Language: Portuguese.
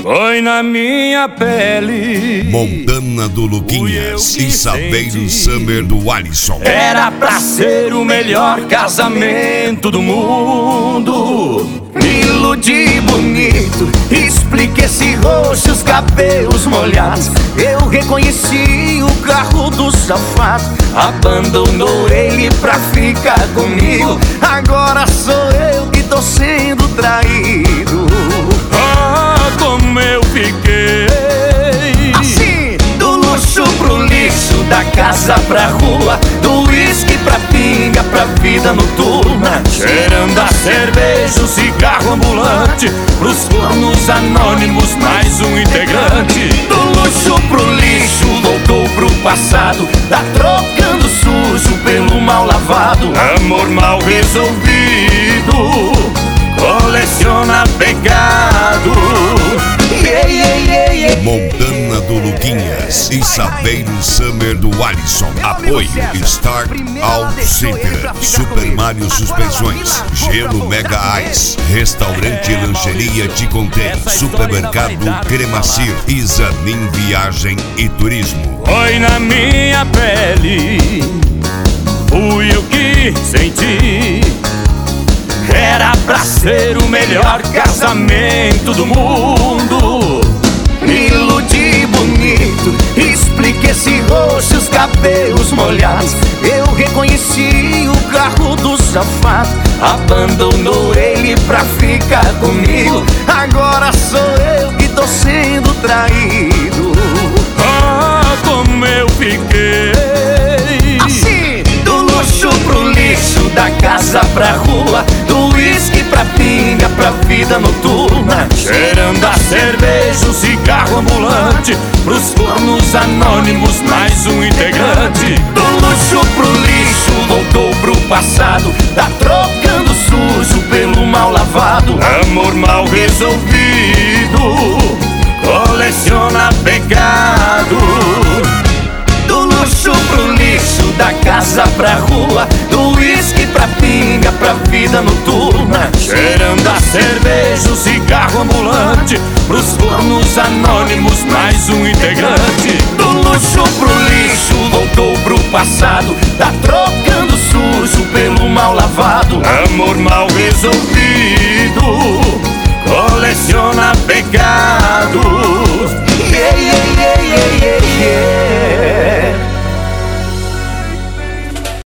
Foi na minha pele. Montana do Luquinhas e Saveiro Summer do Alisson. Era pra ser o melhor casamento do mundo. Me iludi bonito, expliquei esse rosto, os cabelos molhados. Eu reconheci o carro do safado. Abandonou ele pra ficar comigo. Agora sou eu que tô sendo traído. Ah, como eu fiquei assim, do luxo pro lixo, da casa pra rua, do uísque pra pinga, pra vida noturna. Cheirando a cerveja, o cigarro ambulante, pros fornos anônimos, mais um integrante. Do luxo pro lixo, voltou pro passado, tá trocando sujo pelo mal lavado. Amor mal resolvido, coleciona pecado. Montana do Luquinhas e Saveiro Summer do Alisson. Apoio Start Auto Center, Super Mario Suspensões, Gelo Mega Ice, Restaurante Lancheria Te Contém, Supermercado Cremacir, Isanim Viagem e Turismo. Foi na minha pele, fui eu que senti. Era pra ser o melhor casamento do mundo. Me iludi bonito, expliquei esse rosto, os cabelos molhados. Eu reconheci o carro do safado. Abandonou ele pra ficar comigo. Agora sou eu que tô sendo traído. Ah, como eu fiquei assim, do luxo pro lixo, da casa pra rua, do uísque pra pinga, pra vida noturna. Cheirando a cerveja, o cigarro ambulante, pros fornos anônimos, mais um integrante. Do luxo pro lixo, voltou pro passado, tá trocando sujo pelo mal lavado. Amor mal resolvido, coleciona pecado. Do luxo pro lixo, da casa pra rua, do uísque pra pinga, pra vida noturna. Cheirando a cerveja, o cigarro ambulante, pros fornos anônimos, mais um integrante. Do luxo pro lixo, voltou pro passado, tá trocando sujo